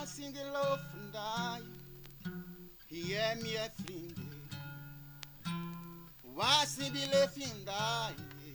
singing love and die. Hear me a fling. Was he be laughing die?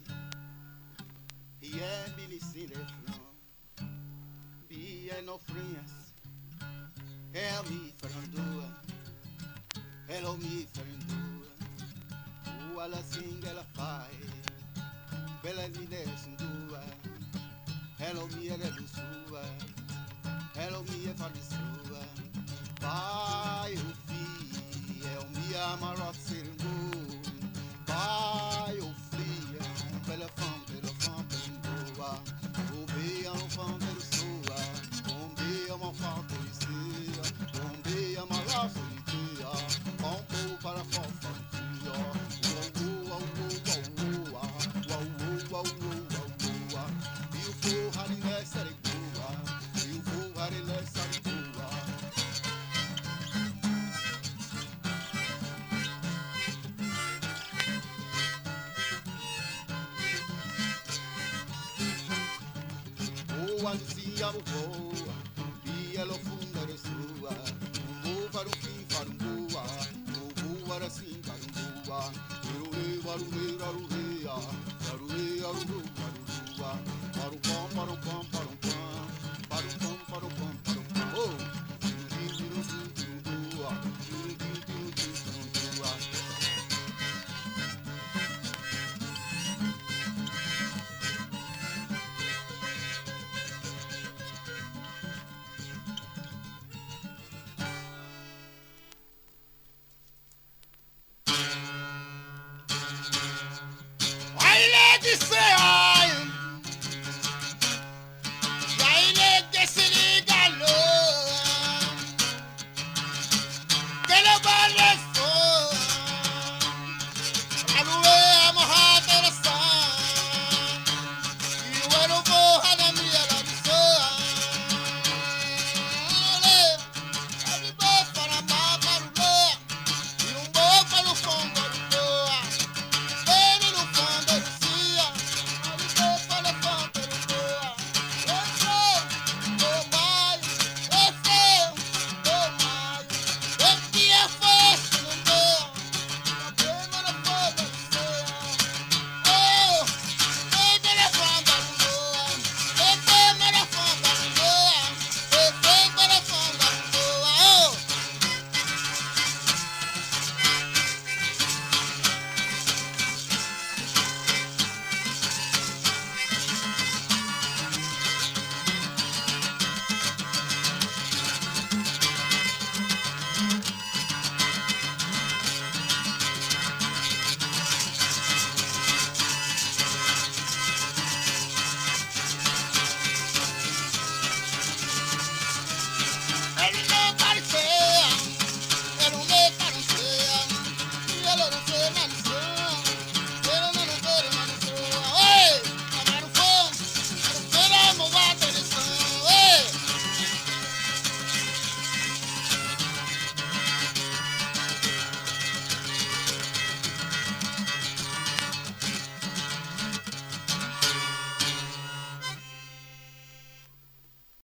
Hear me listen the flow. Be no friends. Help me friend. Hello me friend. Who alla sing ela fai. Bella mi desundua. Hello me a sua. Hello me a sua. Pai o filho, é o me amarot sermo. Pai o filho, pela fã, boa. O bem é um fã pelo sua. O bem é uma fã pelo sia. O bem é uma raça de dia. Pompo para fofa de dia. E o forra de nessa de boa. E o forra de nessa de boa. Ansia boa, e ela funda de sua. Vou para o fim, para um boa. Vou para assim, para um boa. Arurê, arurê, arurê, arurê, arurê, para o pão, para o pão, para o pão, para o pão, para o pão, para o pão. Oh! Say